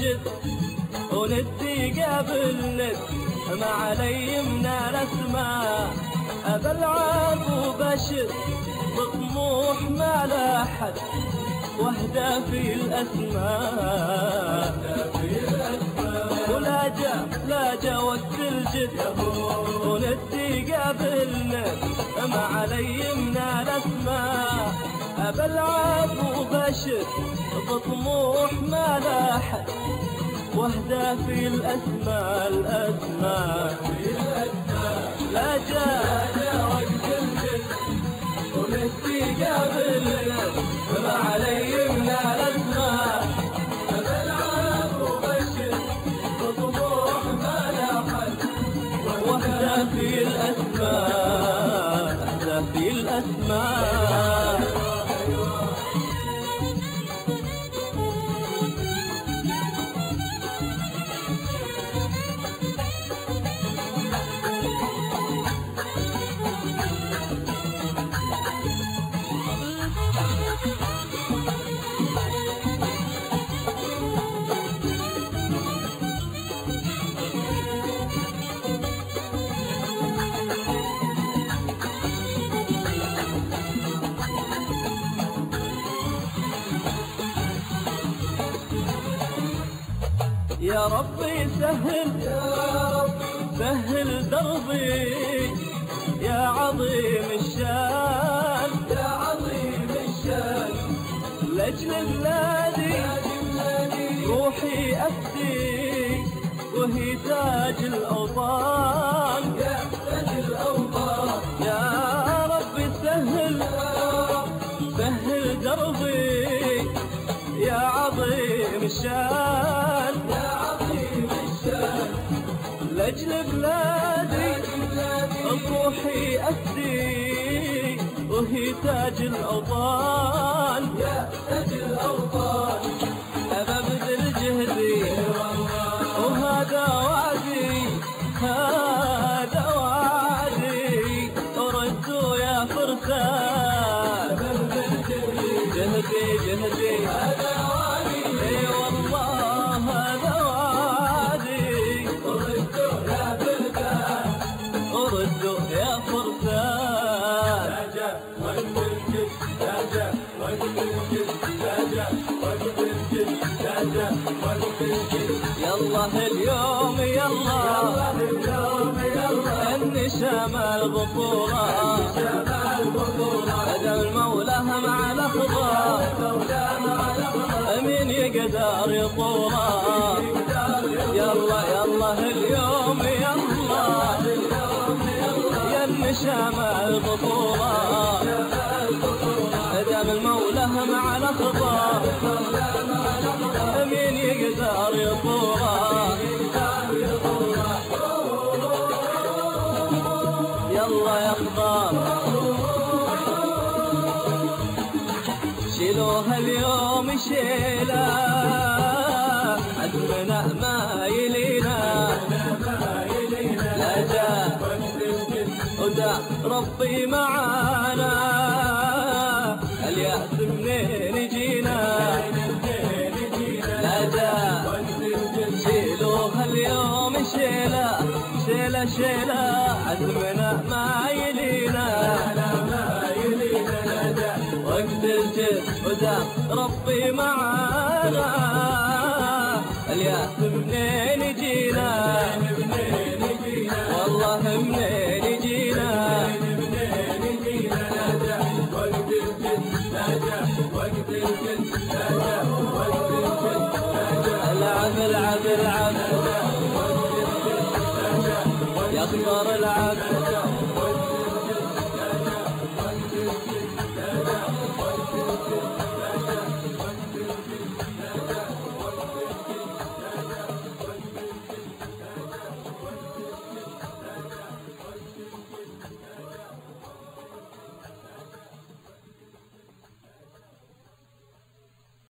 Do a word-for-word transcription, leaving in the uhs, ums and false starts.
بشر وندي قبل ند ما علي من الاسماء ابى العب وبشر بطموح ما لا حد واهدى في الاسماء ولا جا لا جا وقت الجد وندي قبل ند ما علي من الاسماء ابى العب وبشر بطموح ما لا حد واهدى في الاسماء الاسماء لا جاء وقت الجد ونسي قبل ما علي من الاسماء ابى العب وبشر بطموح ما لا حد واهدى في الاسماء اهدى في الاسماء يا ربي سهل يا رب سهل دربي يا عظيم الشان يا عظيم الشان لاجل بلادي روحي أفدي وهي تاج الأوطان يا تاج الأوطان يا ربي سهل يا رب سهل دربي يا عظيم الشان لأجل بلادي روحي أفدي وهي تاج الأوطان يا تاج الأوطان أبى أبذل جهدي وهذا وعدي هذا وعدي وردوا يا فرسان أبى أبذل جهدي جهدي هذا وعدي اي والله هذا وعدي وردوا يا فرسان لا جا وقت الجد لا جا وقت الجد لا جا وقت الجد لا جا وقت الجد يلا اليوم يلا اليوم يلا النشام البطولة هدى المولى مع الأخضر مين يقدر يطوله يلا يلا اليوم يلا يا النشام البطولة دام المولى مع الأخضر مين يقدر يطوله يلا يا أخضر شيلوها اليوم شيلة عزمنا ما يلينا لا جاء ودا ربي معانا اليأس منين جينا لا جاء شيلوها اليوم شيلة شيلة شيلة عزمنا ما يلينا وقت الجد ودا ربي معانا اليأس منين جينا